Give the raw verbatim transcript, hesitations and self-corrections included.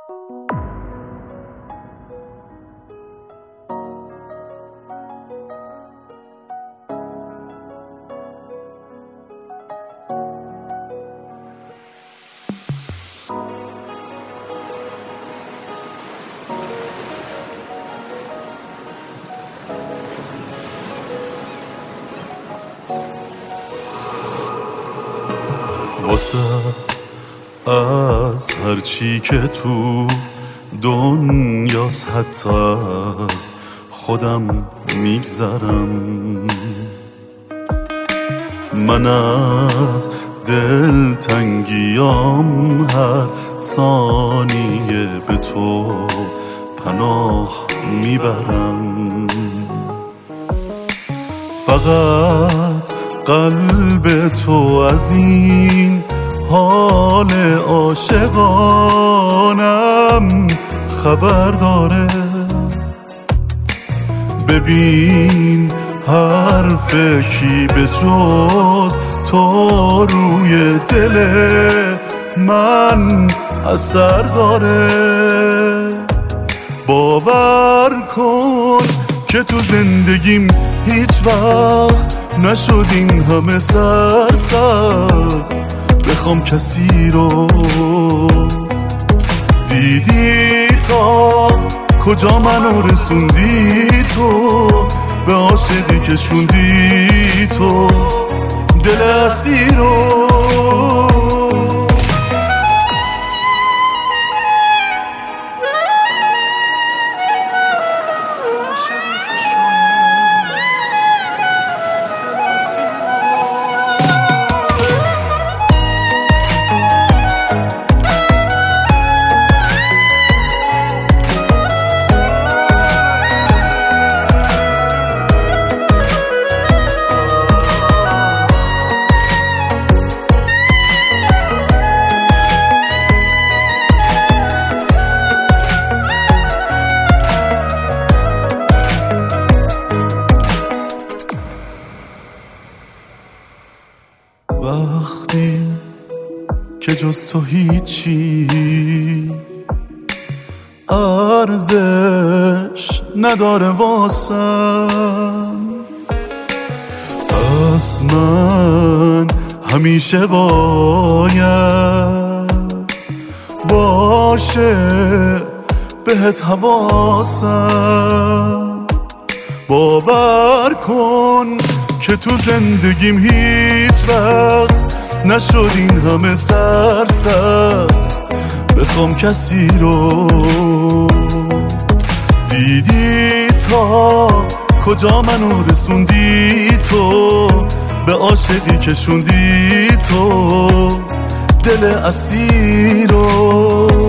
واسه از هرچی که تو دنیاست حتی از خودم میگذرم. من از دل تنگیام هر ثانیه به تو پناه میبرم. فقط قلب تو از این حال عاشقانم خبر داره. ببین حرف کی به جز تو روی دل من اثر داره. باور کن که تو زندگیم هیچ وقت نشد این همه سرسخت بخوام کسی رو. دیدی تا کجا منو رسوندی تو، به عاشقی که شوندی تو دل اسیر رو. وقتی که جز تو هیچی ارزش نداره واسم، پس من همیشه باید باشه بهت حواسم. باور کن که تو زندگیم هیچ وقت نشد این همه سرسخت بخوام کسی رو. دیدی تا کجا منو رسوندی تو، به عاشقی که شوندی تو دل اسیر رو.